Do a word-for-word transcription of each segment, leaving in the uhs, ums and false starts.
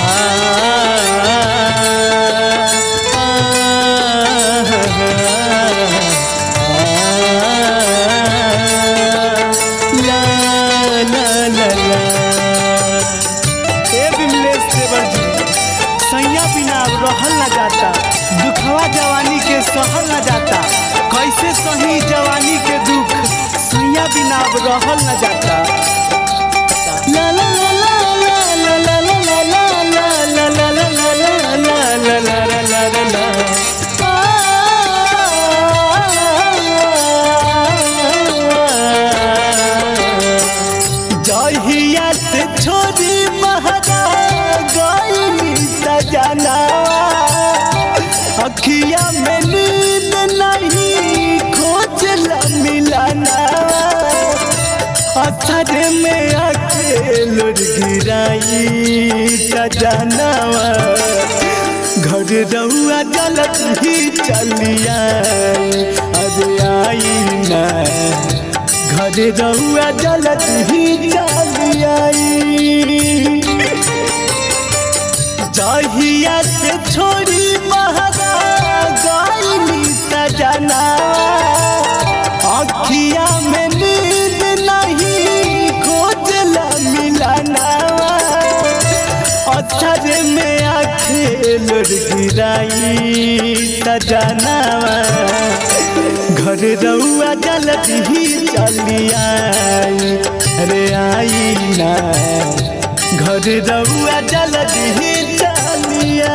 रहल न जाता, दुखवा जवानी के सहल न जाता, कैसे सही जवानी के दुख सैया बिना अब रहल न जाता। ला ला ला ला ला ला ला ला ला ला ला ला ला ला ला ला ला। जहिया से छोरी महरा गई सजना, अखिया में नींद नहीं खोजला मिलाना, असर में अकेल गिराई सजनावा, घर रहुआ जलत ही चलिया अरे आई ना, घर रहुआ जलत ही चलिया। जहिया से छोड़ी महरा गई सजना, अखिया में नींद नहीं खोजला मिलाना, असर में अकेल गिराई सजनावा, घर रहुआ जलत ही चलिया रे आई ना, घर रहुआ जलत ही चलिया।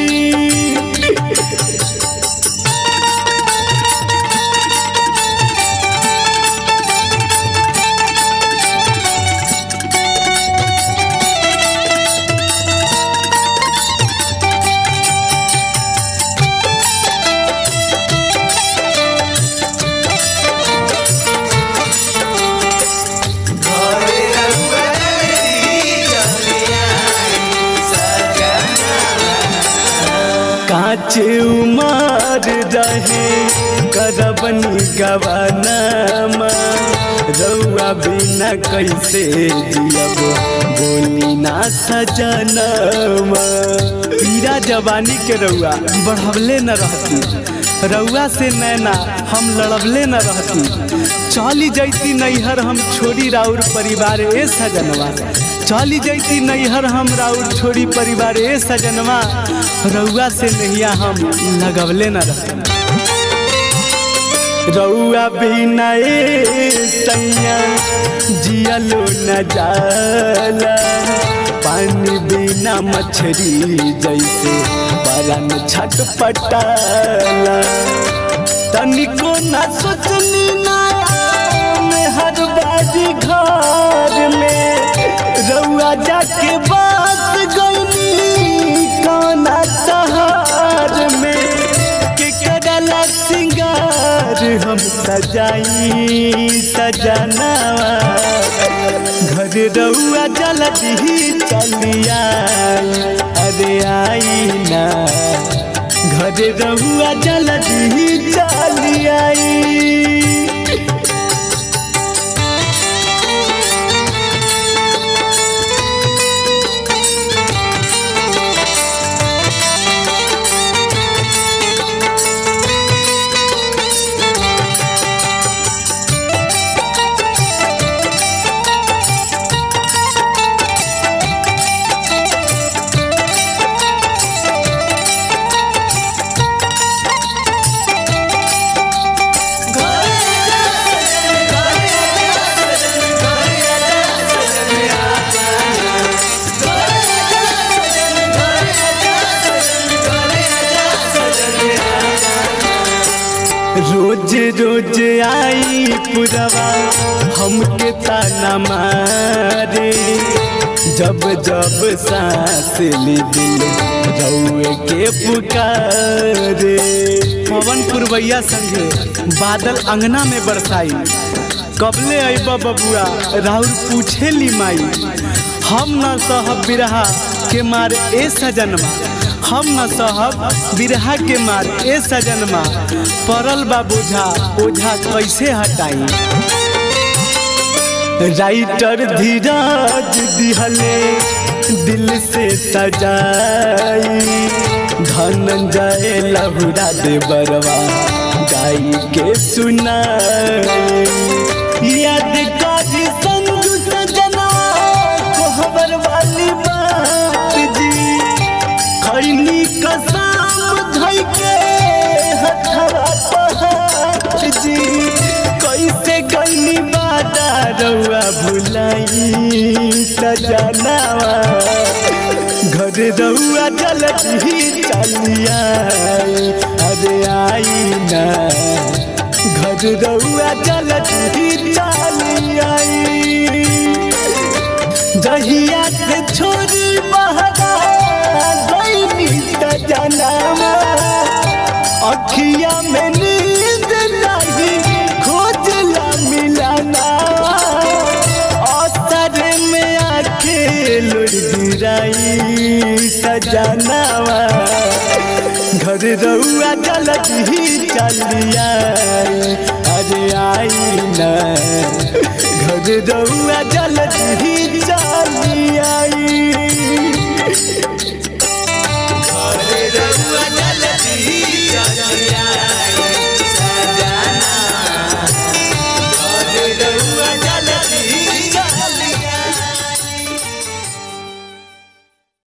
काचे उमर रहे करबनी गवानामा, रउआ बिना कैसे जियब बोली ना सजनमा, पीरा जवानी के रउआ बढ़वले न रहती, रउआ से नैना हम लड़बले न रहती, चली जैती नैहर हम छोड़ी राउर परिवार ए सजनवा, चली जैती नैहर हम राउर छोड़ी परिवार ए सजनवा, रउआ से नैया हम लगवले न रहती, रउआ बिना ए सैया जियलो न जाला, पानी बिना मछली जैसे बरन छटपटाला, तनिको न सोचनी ना हर बाजी घर में, रउआ जाके बात गईनी काना सहार में, के करला सिंगार हम सजाई सजनावा, घर रउआ जलत ही चलिया अरे आई ना, घर रउआ जलत ही चलिया। रोज रोज आई पुरवा हमके ताना मारे, जब जब सांस ली दिल रउए के पुकारे, पवन पुरवैया संगे बादल अंगना में बरसाई, कबले अइबा बबुआ राउर पूछे ली माई, हम न सहब बिरहा के मार ए सजनमा, हम न सहब बिरहा के मार ए सजनमा, परल बा बोझा ओझा कैसे हटाई। राइटर धीरज दिहले दिल से सजाई धनंजय लहुरा दे बरवा गाई के सुनाई याद कर संजू सजना कोहबर वाली बात जी खैनी कसम धई के हथवा पहाड़ जी कैसे गईनी बादा रउआ भुलाई सजनावा घर रउआ जल्दी चलिया अरे आई ना घर रउआ जल्दी चलिया जहिया से छोरी बहरा गईनी सजनावा अखिया में नींद नहीं खोजला मिलाना असर में आके लुढ़ गिराई सजनावा घर रउआ जल्दी चलिया अरे आई ना घर रउआ जल्दी